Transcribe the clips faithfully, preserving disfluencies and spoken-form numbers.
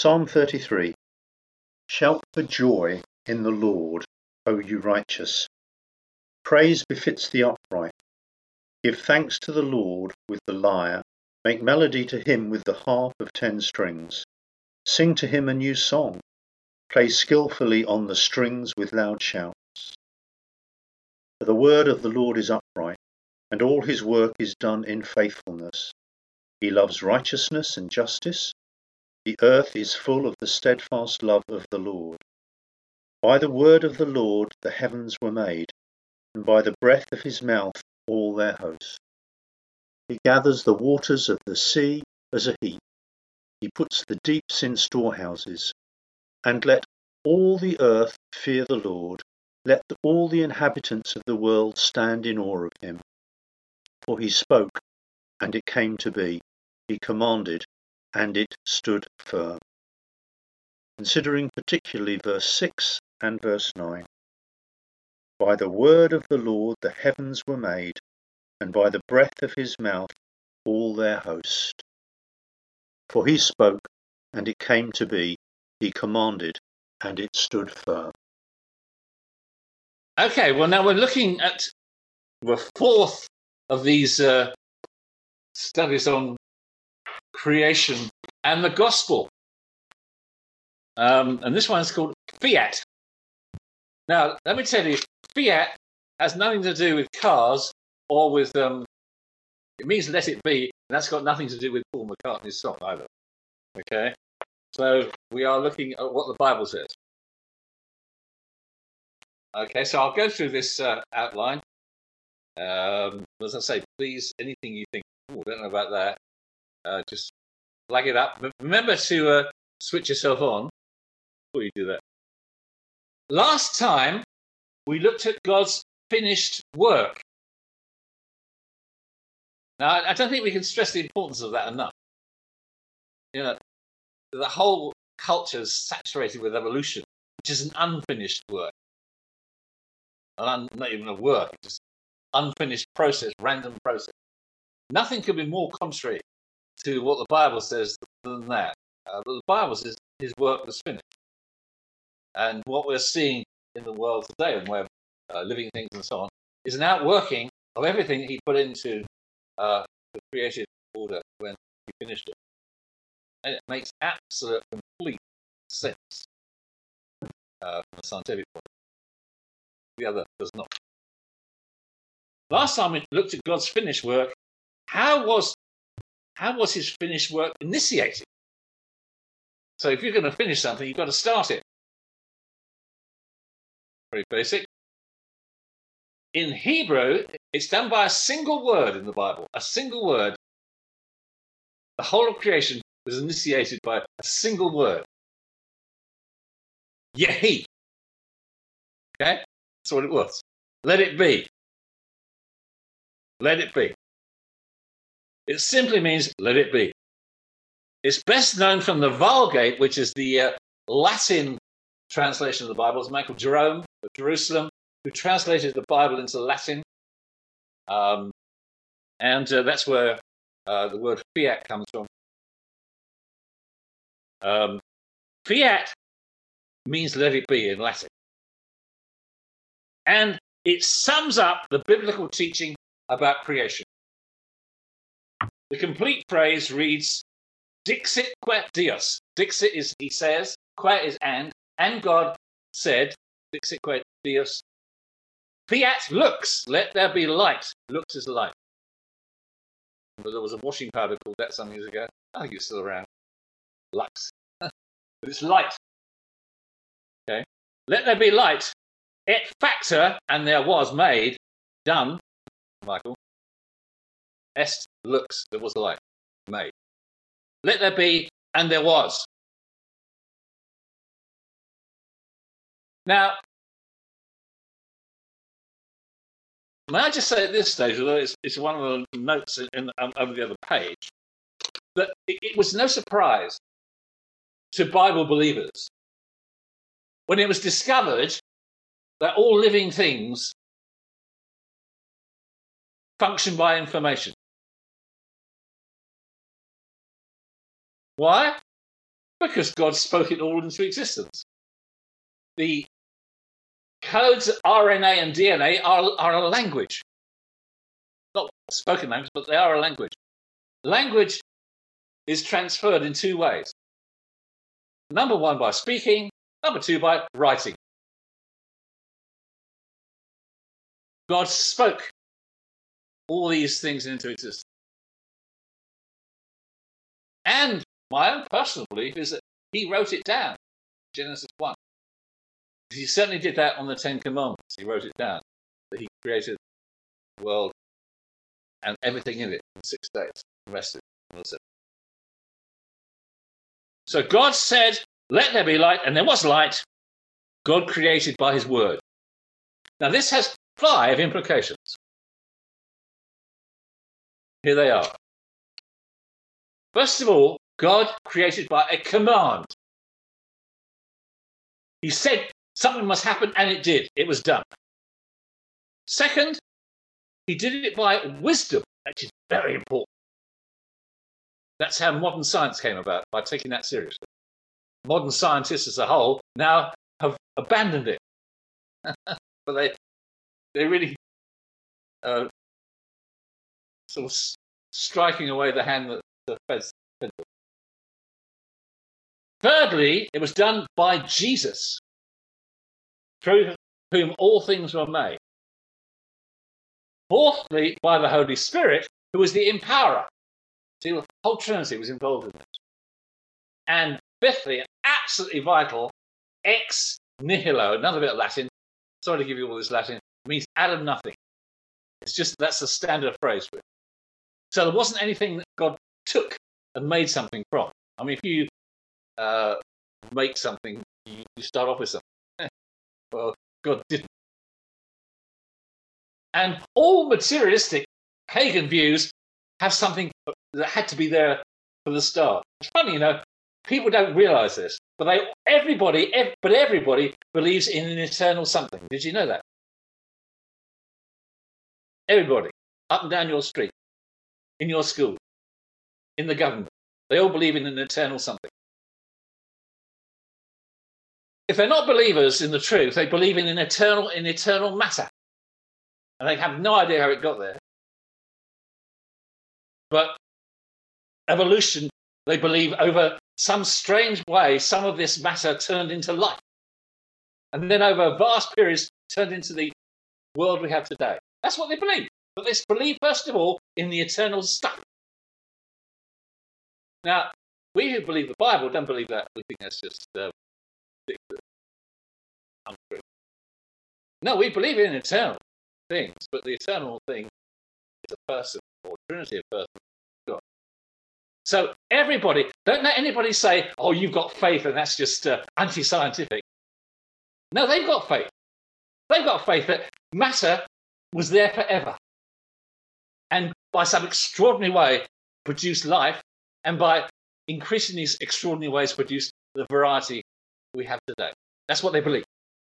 Psalm thirty-three. Shout for joy in the Lord, O you righteous. Praise befits the upright. Give thanks to the Lord with the lyre. Make melody to him with the harp of ten strings. Sing to him a new song. Play skillfully on the strings with loud shouts. For the word of the Lord is upright, and all his work is done in faithfulness. He loves righteousness and justice. The earth is full of the steadfast love of the Lord. By the word of the Lord the heavens were made, and by the breath of his mouth all their host. He gathers the waters of the sea as a heap. He puts the deeps in storehouses. And let all the earth fear the Lord. Let all the inhabitants of the world stand in awe of him. For he spoke, and it came to be. He commanded, and it stood firm. Considering particularly verse six and verse nine. By the word of the Lord the heavens were made, and by the breath of his mouth all their host. For he spoke, and it came to be. He commanded, and it stood firm. Okay, well, now we're looking at the fourth of these uh, studies on creation and the gospel. Um, and this one's called Fiat. Now, let me tell you, Fiat has nothing to do with cars or with, um, it means let it be, and that's got nothing to do with Paul McCartney's song either. Okay? So we are looking at what the Bible says. Okay, so I'll go through this uh, outline. Um, as I say, please, anything you think, oh, I don't know about that, uh, just flag it up. Remember to uh, switch yourself on before you do that. Last time, we looked at God's finished work. Now, I don't think we can stress the importance of that enough. You know, the whole culture is saturated with evolution, which is an unfinished work. Un- not even a work, it's just unfinished process, random process. Nothing could be more contrary to what the Bible says than that. Uh, but the Bible says his work was finished. And what we're seeing in the world today, and we're uh, living things and so on, is an outworking of everything he put into uh, the created order when he finished it. And it makes absolute, complete sense uh, from a scientific point of view. The other does not. Last time we looked at God's finished work. How was how was his finished work initiated? So if you're going to finish something, you've got to start it. Very basic. In Hebrew, it's done by a single word in the Bible. A single word. The whole of creation was initiated by a single word. Yehi. Okay? That's what it was. Let it be. Let it be. It simply means let it be. It's best known from the Vulgate, which is the uh, Latin translation of the Bible. It's Michael Jerome of Jerusalem, who translated the Bible into Latin. Um, and uh, that's where uh, the word fiat comes from. Um, fiat means let it be in Latin. And it sums up the biblical teaching about creation. The complete phrase reads, Dixit quae Deus. Dixit is he says, quae is and, and God said, Dixit quae Deus. Fiat lux, let there be light. Lux is light. But there was a washing powder called that some years ago. I think it's still around. Lux. But it's light. Okay. Let there be light. Et factor, and there was made, done, Michael. Est lux, there was light, made. Let there be, and there was. Now, may I just say at this stage, although it's, it's one of the notes in, um, over the other page, that it, it was no surprise to Bible believers when it was discovered that all living things function by information. Why? Because God spoke it all into existence. The codes, R N A and D N A, are, are a language. Not a spoken language, but they are a language. Language is transferred in two ways. Number one, by speaking. Number two, by writing. God spoke all these things into existence. And my own personal belief is that he wrote it down, Genesis one. He certainly did that on the Ten Commandments. He wrote it down, that he created the world and everything in it in six days, and rested on the seventh. So God said, let there be light, and there was light. God created by his word. Now this has five implications. Here they are. First of all, God created by a command. He said something must happen, and it did. It was done. Second, he did it by wisdom, which is very important. That's how modern science came about, by taking that seriously. Modern scientists as a whole now have abandoned it. But they, they really uh, sort of striking away the hand that the feds. Thirdly, it was done by Jesus, through whom all things were made. Fourthly, by the Holy Spirit, who was the empowerer. See, the whole Trinity was involved in this. And fifthly, and absolutely vital, ex nihilo, another bit of Latin. Sorry to give you all this Latin. It means out of nothing. It's just, that's the standard phrase for it. So there wasn't anything that God took and made something from. I mean, if you uh, make something, you, you start off with something. Well, God didn't. And all materialistic pagan views have something that had to be there for the start. It's funny, you know, people don't realise this, but they, everybody, ev- but everybody believes in an eternal something. Did you know that? Everybody, up and down your street, in your school, in the government, they all believe in an eternal something. If they're not believers in the truth, they believe in an eternal, in eternal matter. And they have no idea how it got there. But evolution, they believe, over some strange way, some of this matter turned into life. And then over vast periods, turned into the world we have today. That's what they believe. But they believe, first of all, in the eternal stuff. Now, we who believe the Bible don't believe that. We think that's just uh, ridiculous. Untrue. No, we believe in eternal things, but the eternal thing is a person, or a trinity of persons. God. So everybody, don't let anybody say, oh, you've got faith and that's just uh, anti-scientific. No, they've got faith. They've got faith that matter was there forever. And by some extraordinary way, produced life, and by increasingly extraordinary ways, produced the variety we have today. That's what they believe.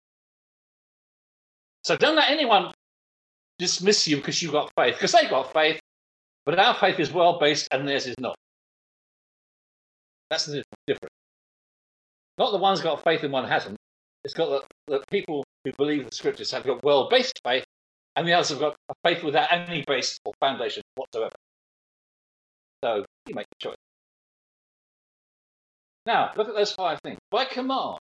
So don't let anyone dismiss you because you've got faith, because they've got faith, but our faith is well-based and theirs is not. That's the difference. Not the one's got faith and one hasn't. It's got the, the people who believe the scriptures have got well-based faith, and the others have got a faith without any base or foundation whatsoever. So you make the choice. Now, look at those five things. By command.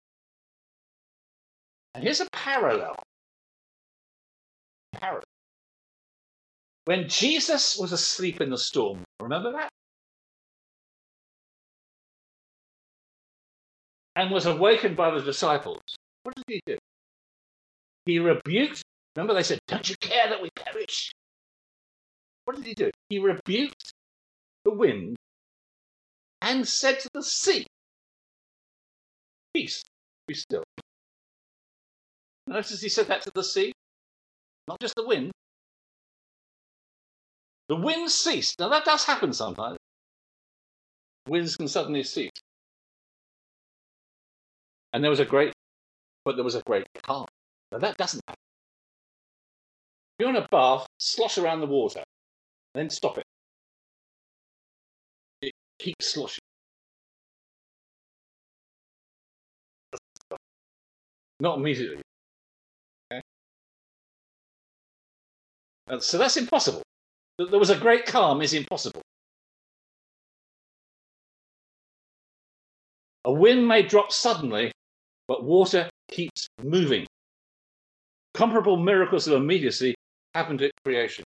And here's a parallel. Parallel. When Jesus was asleep in the storm, remember that? And was awakened by the disciples. What did he do? He rebuked. Remember, they said, don't you care that we perish? What did he do? He rebuked the wind and said to the sea, peace, be still. Notice he said that to the sea, not just the wind. The wind ceased. Now that does happen sometimes. Winds can suddenly cease. And there was a great, but there was a great calm. Now that doesn't happen. If you're in a bath, slosh around the water, then stop it. It keeps sloshing. not immediately. Okay? And so that's impossible. That there was a great calm is impossible. A wind may drop suddenly, but water keeps moving. Comparable miracles of immediacy happened at creation.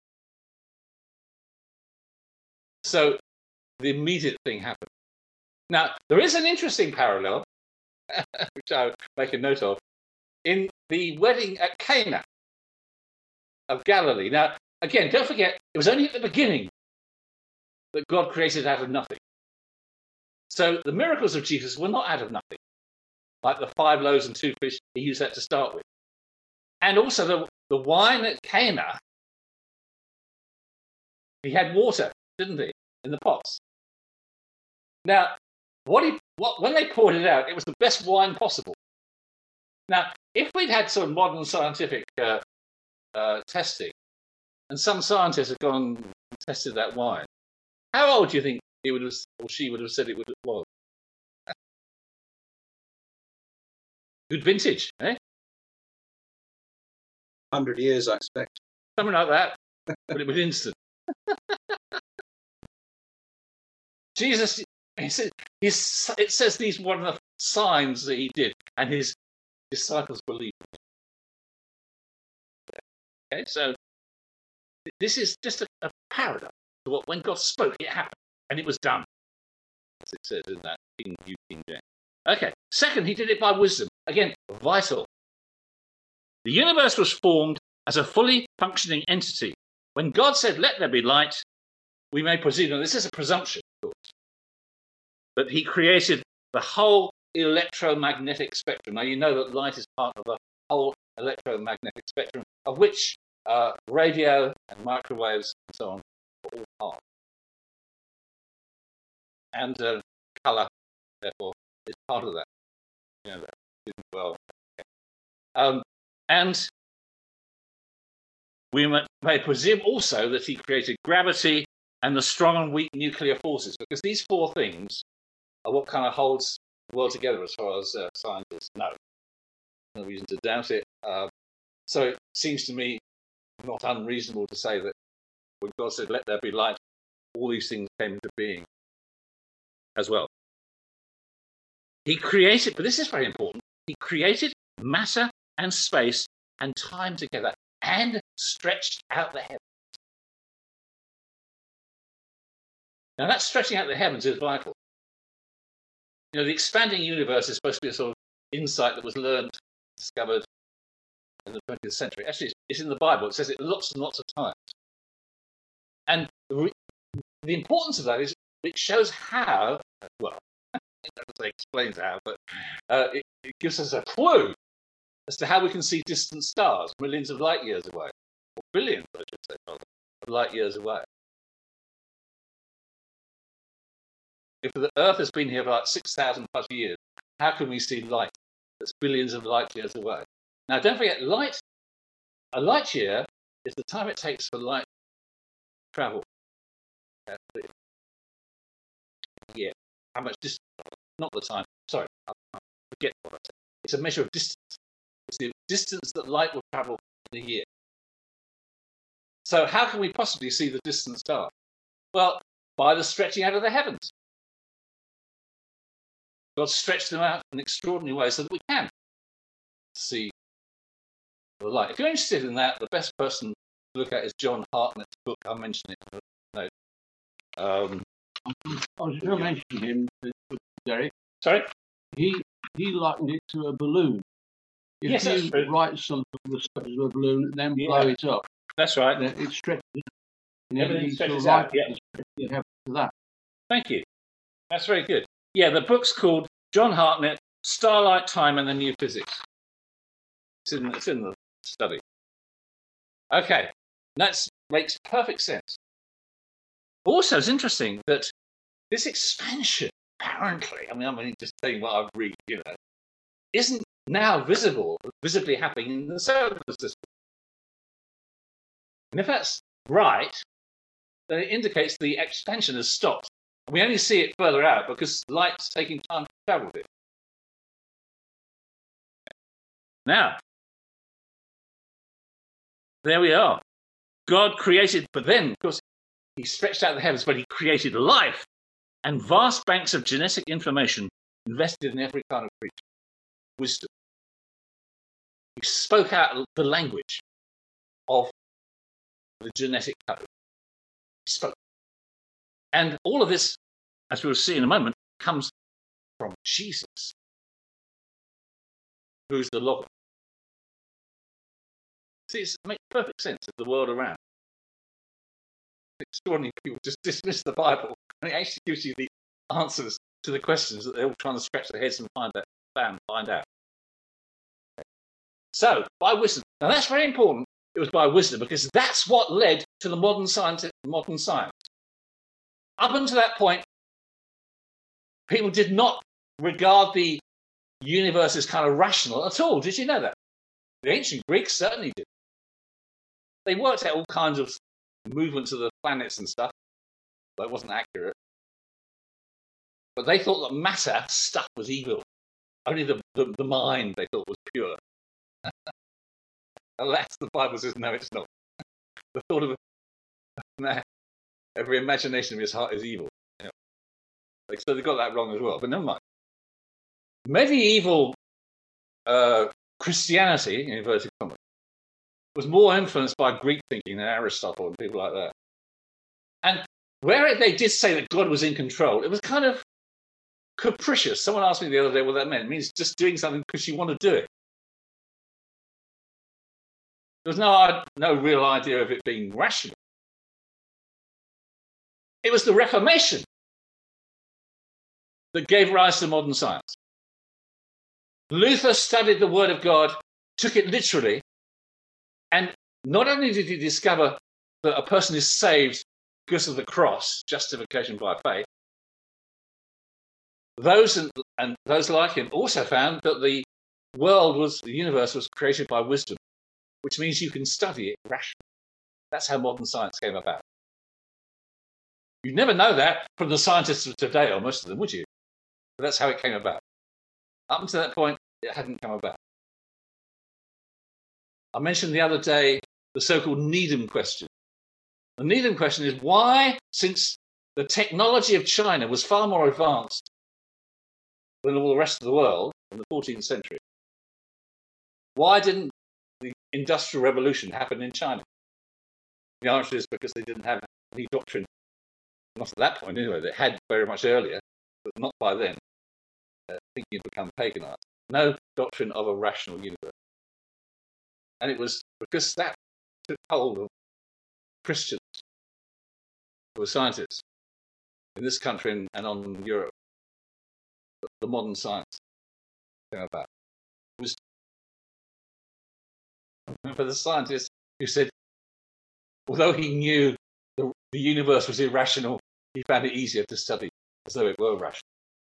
So the immediate thing happened. Now, there is an interesting parallel, which I'll make a note of, in the wedding at Cana of Galilee. Now, again, don't forget, it was only at the beginning that God created out of nothing. So the miracles of Jesus were not out of nothing. Like the five loaves and two fish, he used that to start with. And also the, the wine at Cana, he had water, didn't he, in the pots. Now, what he, what, when they poured it out, it was the best wine possible. Now, if we'd had some modern scientific uh, uh, testing, and some scientists have gone and tested that wine, how old do you think he would have, or she would have said it would was? Good vintage, eh? Hundred years, I expect. Something like that, but it was instant. Jesus, he said, he's, it says these were the signs that he did, and his disciples believed. Okay, so this is just a, a paradox to what when God spoke, it happened, and it was done, as it says in that King New King James. Okay, second, he did it by wisdom. Again, vital. The universe was formed as a fully functioning entity. When God said, "Let there be light," we may presume, and this is a presumption, of course, that he created the whole electromagnetic spectrum. Now, you know that light is part of the whole electromagnetic spectrum, of which uh, radio and microwaves and so on are all part. And uh, colour, therefore, is part of that. You know that well. Um, and we may presume also that he created gravity and the strong and weak nuclear forces, because these four things are what kind of holds the world together as far as uh, scientists know. No reason to doubt it. Uh, so it seems to me not unreasonable to say that when God said, "Let there be light," all these things came into being as well. He created, but this is very important, he created matter and space and time together and stretched out the heavens. Now, that stretching out the heavens is vital. You know, the expanding universe is supposed to be a sort of insight that was learned, discovered in the twentieth century. Actually, it's in the Bible. It says it lots and lots of times. And the, re- the importance of that is it shows how, well, it doesn't say explains how, but uh, it, it gives us a clue as to how we can see distant stars, millions of light years away, or billions, I should say, rather, of light years away. If the Earth has been here for like six thousand plus years, how can we see light that's billions of light years away? Now, don't forget, light, a light year is the time it takes for light to travel. Yeah, how much distance? Not the time. Sorry, I forget what I said. It's a measure of distance. It's the distance that light will travel in a year. So how can we possibly see the distant star? Well, by the stretching out of the heavens. God stretched them out in extraordinary ways so that we can see the light. If you're interested in that, the best person to look at is John Hartnett's book. I mentioned it in the note. Um, I was going to mention him, Derek. Sorry? He he likened it to a balloon. If Yes, that's you true. write something on the surface of a balloon and then blow Yeah. it up, That's right. then it stretches. And Everything everything stretches sort of out, yeah. You have to that. Thank you. That's very good. Yeah, the book's called John Hartnett, Starlight, Time and the New Physics. It's in, it's in the study. Okay, that makes perfect sense. Also, it's interesting that this expansion, apparently, I mean, I'm only just saying what I've read, you know, isn't now visible, visibly happening in the solar system. And if that's right, then it indicates the expansion has stopped. We only see it further out because light's taking time to travel with it. Now, there we are. God created, but then, of course, he stretched out the heavens, but he created life and vast banks of genetic information invested in every kind of creature. Wisdom. He spoke out the language of the genetic code. He spoke. And all of this, as we'll see in a moment, comes from Jesus, who's the Logos. See, it makes perfect sense of the world around. Extraordinary people just dismiss the Bible, and it actually gives you the answers to the questions that they're all trying to scratch their heads and find out. Bam, find out. So, by wisdom. Now, that's very important. It was by wisdom, because that's what led to the modern science. Modern science. Up until that point, people did not regard the universe as kind of rational at all. Did you know that? The ancient Greeks certainly did. They worked out all kinds of movements of the planets and stuff, but it wasn't accurate. But they thought that matter, stuff, was evil. Only the, the, the mind they thought was pure. Alas, the Bible says, no, it's not. The thought of man, every imagination of his heart is evil. Yeah. So they got that wrong as well, but never mind. Medieval uh, Christianity, in inverted commas, was more influenced by Greek thinking than Aristotle and people like that. And where they did say that God was in control, it was kind of capricious. Someone asked me the other day what that meant. It means just doing something because you want to do it. There was no, no real idea of it being rational. It was the Reformation that gave rise to modern science. Luther studied the Word of God, took it literally, and not only did he discover that a person is saved because of the cross, justification by faith, those and, and those like him also found that the world was, the universe was created by wisdom, which means you can study it rationally. That's how modern science came about. You'd never know that from the scientists of today, or most of them, would you? But that's how it came about. Up until that point, it hadn't come about. I mentioned the other day the so-called Needham question. The Needham question is why, since the technology of China was far more advanced than all the rest of the world in the fourteenth century, why didn't the Industrial Revolution happen in China? The answer is because they didn't have any doctrine, not at that point anyway. They had very much earlier, but not by then. Uh, thinking had become paganized. No doctrine of a rational universe. And it was because that took hold of Christians who were scientists in this country and, and on Europe that the modern science came about. It was for the scientist who said, although he knew the, the universe was irrational, he found it easier to study as though it were rational.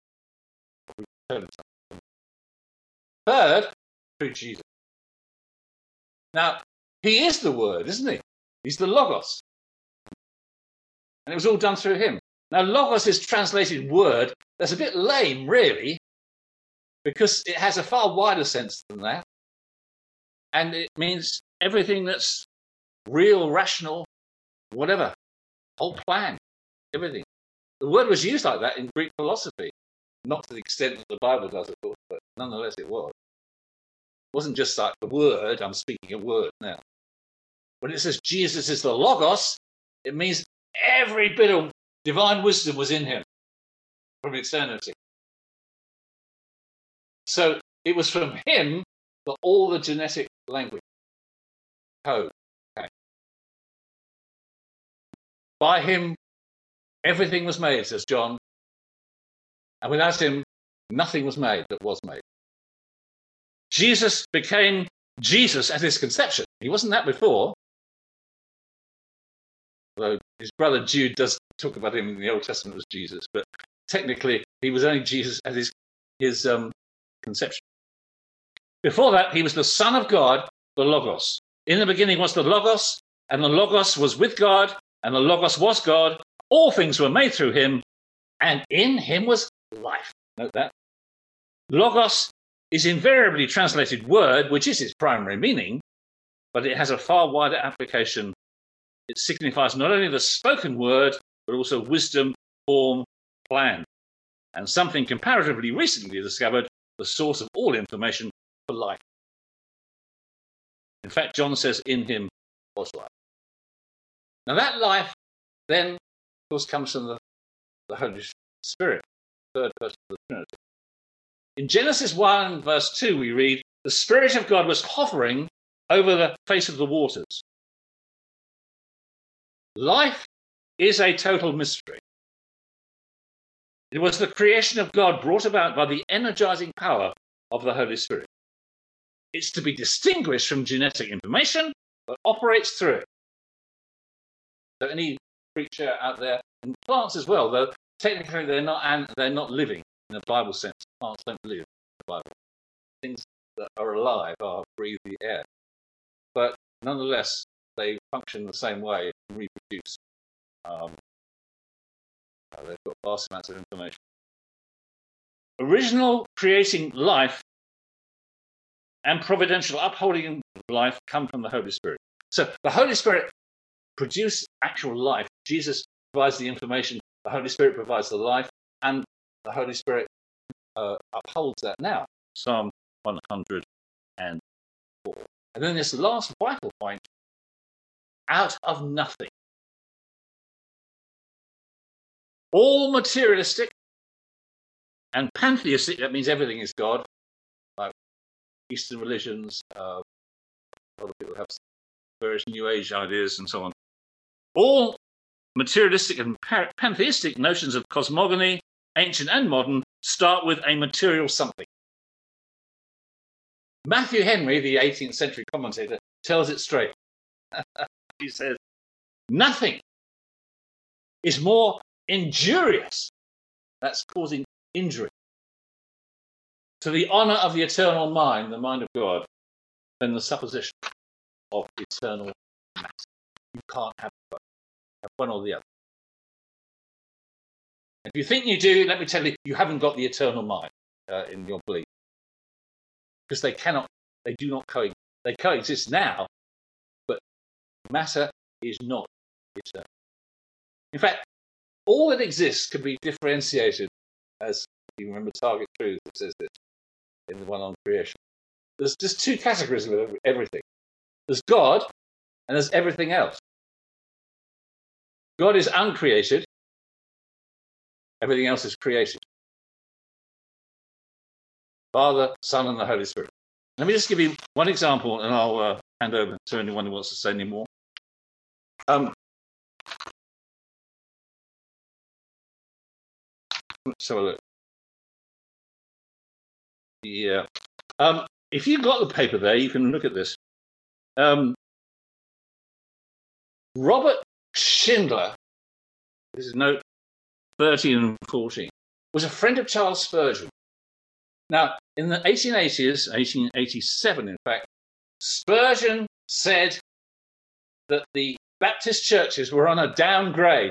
Third, through Jesus. Now, he is the Word, isn't he? He's the Logos. And it was all done through him. Now, Logos is translated word. That's a bit lame, really, because it has a far wider sense than that. And it means everything that's real, rational, whatever. Whole plan, everything. The word was used like that in Greek philosophy. Not to the extent that the Bible does, of course, but nonetheless it was. It wasn't just like the word, I'm speaking a word now. When it says Jesus is the Logos, it means every bit of divine wisdom was in him from eternity. So it was from him that all the genetic language code came. By him, everything was made, says John. And without him, nothing was made that was made. Jesus became Jesus at his conception. He wasn't that before. Although his brother Jude does talk about him in the Old Testament as Jesus, but technically he was only Jesus at his, his um, conception. Before that, he was the Son of God, the Logos. In the beginning was the Logos, and the Logos was with God, and the Logos was God. All things were made through him, and in him was life. Note that. Logos is invariably translated word, which is its primary meaning, but it has a far wider application. It signifies not only the spoken word, but also wisdom, form, plan, and something comparatively recently discovered, the source of all information for life. In fact, John says, in him was life. Now that life then, of course, comes from the, the Holy Spirit, third person of the Trinity. In Genesis one, verse two, we read, the Spirit of God was hovering over the face of the waters. Life is a total mystery. It was the creation of God brought about by the energizing power of the Holy Spirit. It's to be distinguished from genetic information, but operates through it. So any creature out there, and plants as well, though technically they're not and they're not living in the Bible sense. Plants don't live in the Bible. Things that are alive are breathe the air. But nonetheless, they function the same way and reproduce. Um, they've got vast amounts of information. Original creating life and providential upholding of life come from the Holy Spirit. So the Holy Spirit produces actual life. Jesus provides the information. The Holy Spirit provides the life, and the Holy Spirit uh, upholds that now. Psalm one hundred four. And then this last vital point, out of nothing. All materialistic and pantheistic, that means everything is God, like Eastern religions, uh, other people have various New Age ideas and so on. All materialistic and pantheistic notions of cosmogony, ancient and modern, start with a material something. Matthew Henry, the eighteenth century commentator, tells it straight. He says, nothing is more injurious, that's causing injury, to the honour of the eternal mind, the mind of God, than the supposition of eternal matter. You can't have both. Have one or the other. If you think you do, let me tell you, you haven't got the eternal mind uh, in your belief. Because they cannot, they do not coexist. They coexist now, but matter is not eternal. In fact, all that exists can be differentiated, as you remember Target Truth that says this in the one on creation. There's just two categories of everything. There's God, and there's everything else. God is uncreated. Everything else is created. Father, Son, and the Holy Spirit. Let me just give you one example, and I'll uh, hand over to anyone who wants to say any more. Um, let's have a look. Yeah. Um, if you've got the paper there, you can look at this. Um, Robert Schindler, this is note thirteen and fourteen, was a friend of Charles Spurgeon. Now, in the eighteen eighties, eighteen eighty-seven, in fact, Spurgeon said that the Baptist churches were on a downgrade.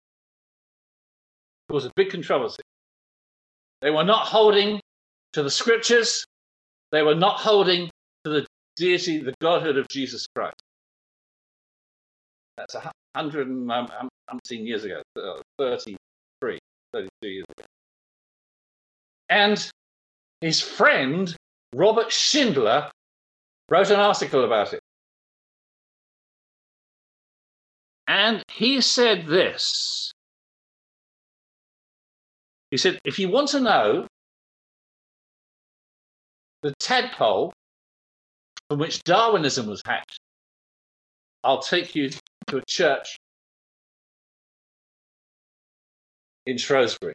It was a big controversy. They were not holding to the scriptures. They were not holding to the deity, the godhood of Jesus Christ. That's a hundred and um, umpteen years ago, uh, thirty-three, thirty-two years ago. And his friend, Robert Schindler, wrote an article about it. And he said this. He said, if you want to know the tadpole from which Darwinism was hatched, I'll take you to a church in Shrewsbury,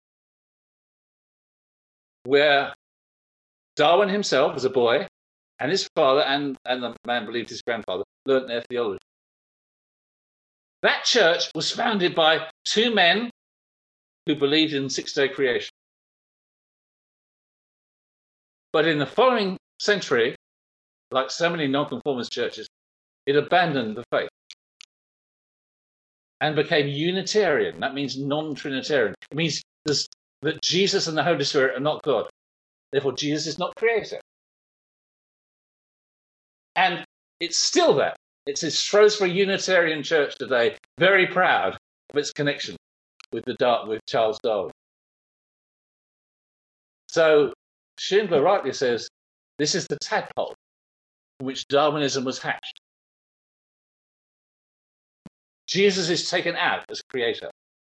where Darwin himself was a boy, and his father, and, and the man believed his grandfather, learnt their theology. That church was founded by two men who believed in six-day creation. But in the following century, like so many nonconformist churches, it abandoned the faith and became Unitarian. That means non-Trinitarian. It means that Jesus and the Holy Spirit are not God. Therefore, Jesus is not creator. And it's still there. It's this Shrewsbury Unitarian Church today, very proud of its connection with the Dar- with Charles Darwin. So Schindler rightly says this is the tadpole from which Darwinism was hatched. Jesus is taken out as creator.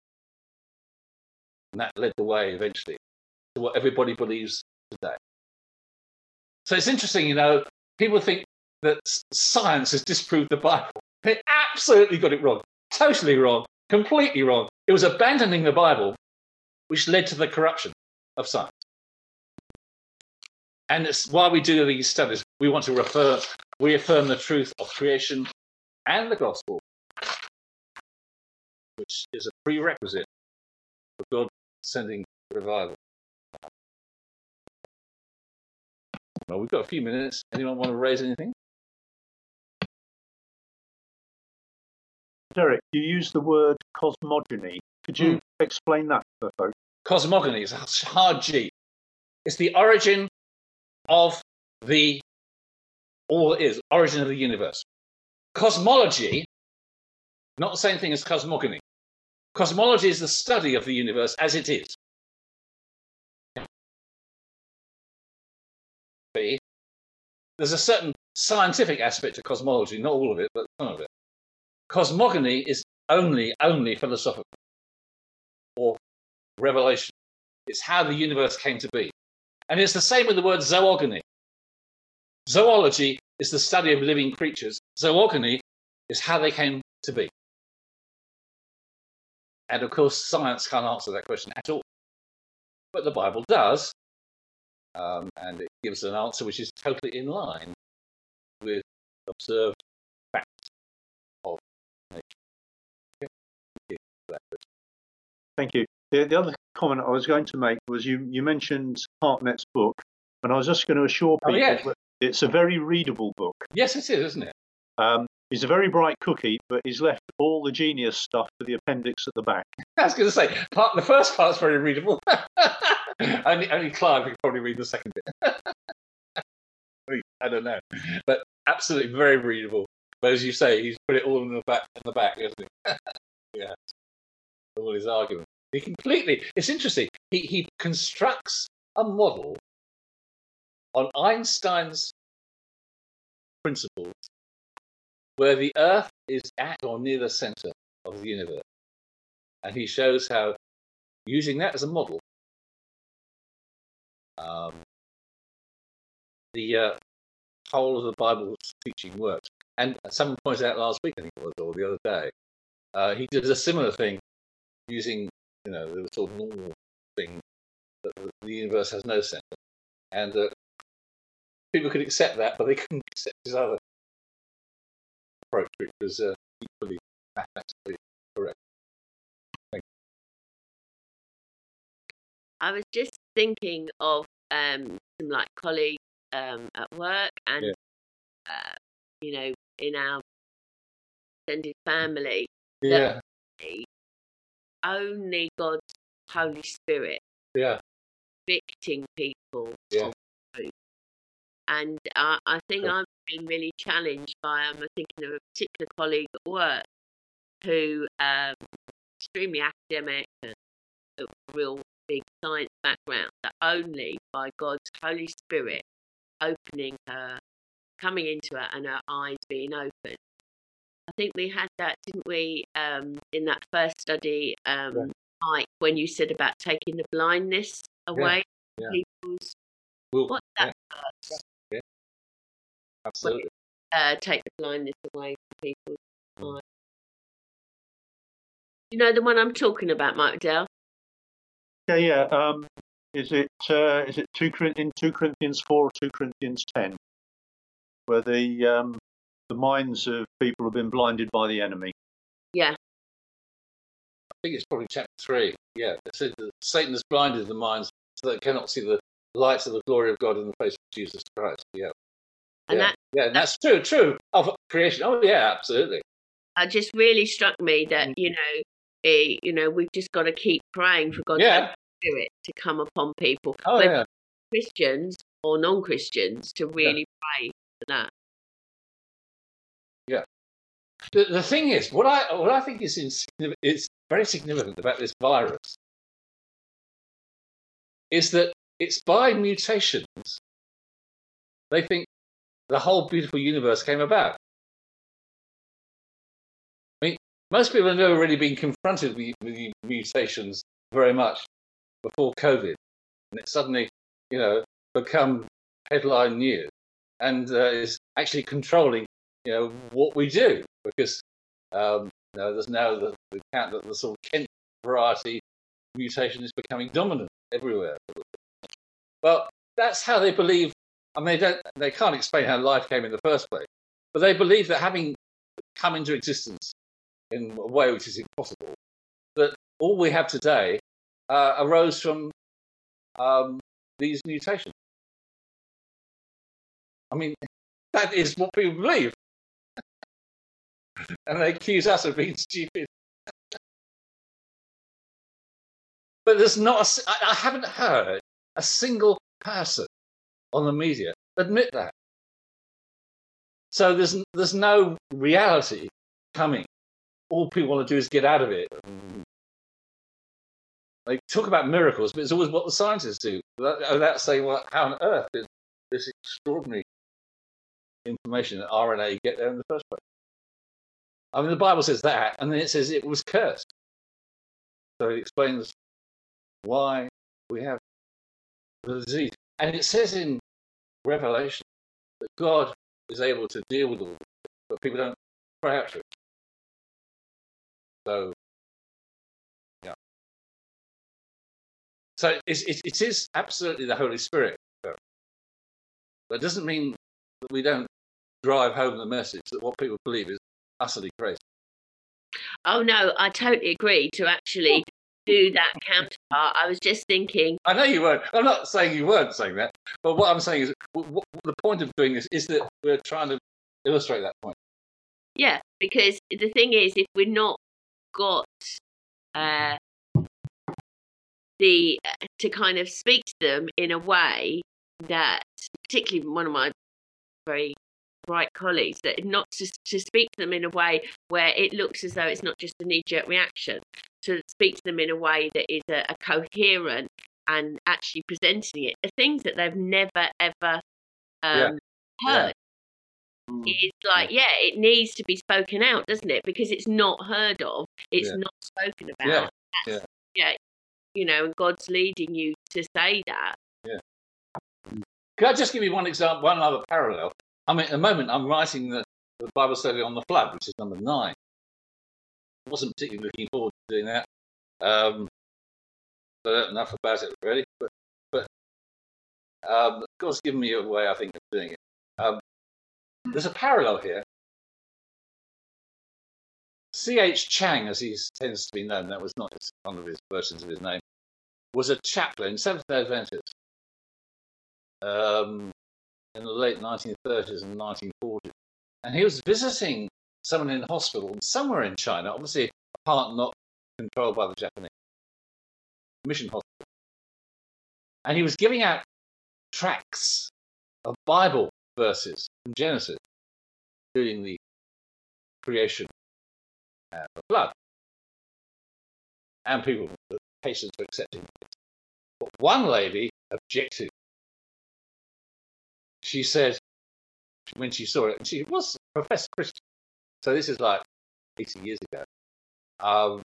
And that led the way eventually to what everybody believes today. So it's interesting, you know, people think that science has disproved the Bible. They absolutely got it wrong. Totally wrong. Completely wrong. It was abandoning the Bible which led to the corruption of science. And it's why we do these studies. We want to refer, reaffirm the truth of creation and the gospel, which is a prerequisite for God sending revival. Well, we've got a few minutes. Anyone want to raise anything? Derek, you used the word cosmogony. Could you Hmm. explain that for folks? Cosmogony is a hard G. It's the origin of the, all it is, origin of the universe. Cosmology, not the same thing as cosmogony. Cosmology is the study of the universe as it is. There's a certain scientific aspect to cosmology, not all of it, but some of it. Cosmogony is only, only philosophical or revelation. It's how the universe came to be. And it's the same with the word zoogony. Zoology is the study of living creatures. Zoogony is how they came to be. And of course, science can't answer that question at all. But the Bible does. Um, and it gives an answer which is totally in line with observed facts of nature. Okay. Thank you for that question. Thank you. The, the other comment I was going to make was you, you mentioned Hartnett's book, and I was just going to assure Oh, people yeah. that it's a very readable book. Yes, it is, isn't it? Um, he's a very bright cookie, but he's left all the genius stuff for the appendix at the back. I was going to say, part, the first part's very readable. only, only Clive can probably read the second bit. I don't know. But absolutely very readable. But as you say, he's put it all in the back, in the back, hasn't he? Yeah. All his arguments. He completely, it's interesting. He, he constructs a model on Einstein's principles where the Earth is at or near the center of the universe. And he shows how, using that as a model, um, the uh, whole of the Bible's teaching works. And someone pointed out last week, I think it was, or the other day, uh, he did a similar thing using, you know, the sort of normal thing that the universe has no center. And uh, people could accept that, but they couldn't accept his other approach, which was uh, equally mathematically correct. Thank you. I was just thinking of um, some like colleagues um, at work and, Yeah. uh, you know, in our extended family, Yeah, only God's Holy Spirit yeah, convicting people Yeah. of truth. And uh, I think Sure. I've been really challenged by, I'm thinking of a particular colleague at work who um, extremely academic and a real big science background, that only by God's Holy Spirit opening her, coming into her, and her eyes being open. I think we had that, didn't we, um, in that first study, um, Yeah. Mike, when you said about taking the blindness away yeah. from people's. Well, What's yeah, that verse? absolutely. Uh, take the blindness away from people's eyes. You know the one I'm talking about, Mike Dell? Yeah, yeah. Um, is it uh, is it two in two Corinthians four or two Corinthians ten, where the um, the minds of people have been blinded by the enemy? Yeah. I think it's probably chapter three. Yeah, it said that Satan has blinded the minds so that they cannot see the light of the glory of God in the face of Jesus Christ. Yeah. And yeah. that, yeah, and that's true, true of creation. Oh, yeah, absolutely. that just really struck me that, Mm. you know, eh, you know, we've just got to keep praying for God's Yeah. Spirit to come upon people. Oh, When yeah. Christians or non-Christians to really pray for that. Yeah. The, the thing is, what I what I think is insignificant, is very significant about this virus is that it's by mutations they think the whole beautiful universe came about. I mean, most people have never really been confronted with, with mutations very much before COVID, and it suddenly, you know, become headline news and uh, is actually controlling, you know, what we do, because um, you know, there's now the, the count that the sort of Kent variety mutation is becoming dominant everywhere. Well, that's how they believe. I mean, they don't, they can't explain how life came in the first place, but they believe that having come into existence in a way which is impossible, that all we have today uh, arose from um, these mutations. I mean, that is what people believe. And they accuse us of being stupid. But there's not a, I haven't heard a single person on the media admit that. So there's there's no reality coming. All people want to do is get out of it. They talk about miracles, but it's always what the scientists do, without saying, well, how on earth did this extraordinary information that R N A get there in the first place? I mean, the Bible says that, and then it says it was cursed. So it explains why we have the disease. And it says in Revelation that God is able to deal with all this, but people don't pray out to it. So, yeah. So it's, it, it is absolutely the Holy Spirit. But it doesn't mean that we don't drive home the message that what people believe is utterly crazy. Oh no, I totally agree to actually do that counterpart. I was just thinking. I know you weren't. I'm not saying you weren't saying that, but what I'm saying is, what, what, the point of doing this is that we're trying to illustrate that point. Yeah, because the thing is, if we're not got uh, the uh, to kind of speak to them in a way that, particularly one of my very bright colleagues, that not to, to speak to them in a way where it looks as though it's not just a knee-jerk reaction, to speak to them in a way that is a, a coherent and actually presenting it, the things that they've never ever um, yeah. heard. Yeah. It's like, yeah. yeah, it needs to be spoken out, doesn't it? Because it's not heard of, it's yeah. not spoken about. Yeah. That's, yeah, yeah, you know, and God's leading you to say that. Yeah. Can I just give you one example, one other parallel? I mean, at the moment, I'm writing the, the Bible study on the flood, which is number nine. I wasn't particularly looking forward to doing that. Um, I don't know enough about it really, but but um, God's given me a way, I think, of doing it. Um, there's a parallel here. C H Chang, as he tends to be known, that was not one of his versions of his name, was a chaplain, Seventh-day Adventist, um, in the late nineteen thirties and nineteen forties. And he was visiting someone in hospital somewhere in China, obviously a part not controlled by the Japanese, mission hospital. And he was giving out tracts of Bible verses from Genesis, including the creation and the flood. And people, the patients were accepting it. But one lady objected. She said, when she saw it, and she was a professed Christian, so this is like eighty years ago. Um,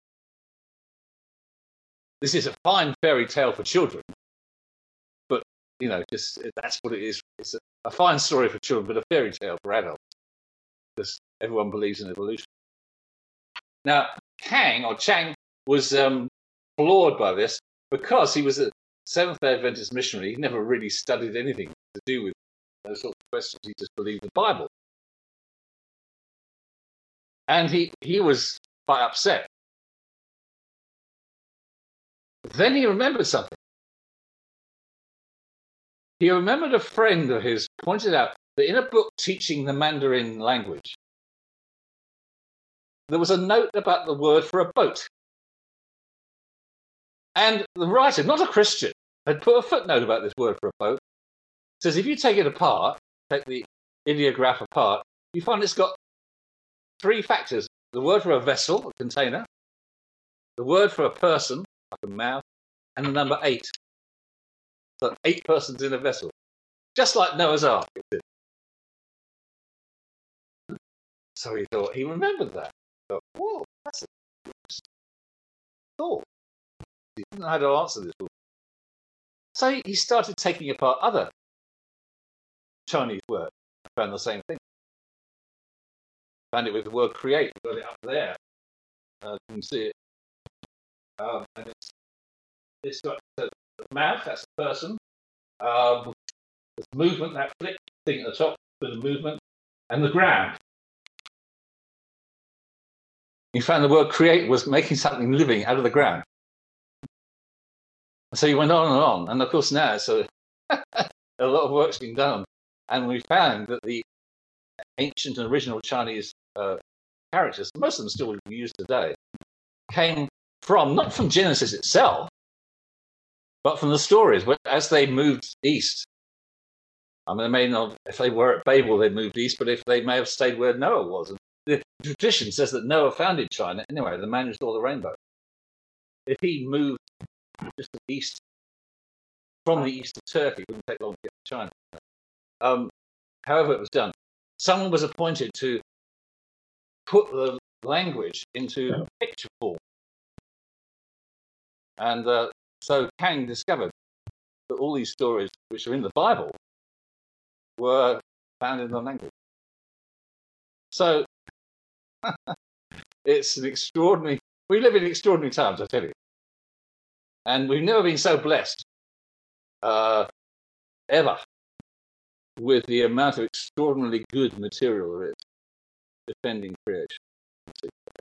this is a fine fairy tale for children, but you know, just that's what it is. It's a, a fine story for children, but a fairy tale for adults, because everyone believes in evolution. Now, Kang or Chang was um, floored by this because he was a Seventh-day Adventist missionary. He never really studied anything to do with those sorts of questions. He just believed the Bible. And he, he was quite upset. Then he remembered something. He remembered a friend of his pointed out that in a book teaching the Mandarin language, there was a note about the word for a boat. And the writer, not a Christian, had put a footnote about this word for a boat. It says if you take it apart, take the ideograph apart, you find it's got three factors. The word for a vessel, a container, the word for a person, like a mouth, and the number eight. So eight persons in a vessel. Just like Noah's Ark. So he thought, he remembered that. He thought, whoa, that's a good thought. He didn't know how to answer this. So he started taking apart other Chinese words. I found the same thing. Found it with the word create. Got it up there. Uh, you can see it. Um, and it's, it's got the mouth, that's the person. Um, there's movement, that flick thing at the top for the movement. And the ground. He found the word create was making something living out of the ground. So he went on and on. And of course now, so a lot of work's been done. And we found that the ancient and original Chinese uh, characters, most of them still used today, came from, not from Genesis itself, but from the stories. As they moved east, I mean, they may not, if they were at Babel, they moved east, but if they may have stayed where Noah was. And the tradition says that Noah founded China. Anyway, the man who saw the rainbow. If he moved just east, from the east of Turkey, it wouldn't take long to get to China. Um, however it was done, someone was appointed to put the language into picture form. And uh, so Kang discovered that all these stories, which are in the Bible, were found in the language. So it's an extraordinary, we live in extraordinary times, I tell you. And we've never been so blessed, uh, ever, with the amount of extraordinarily good material there is defending creation.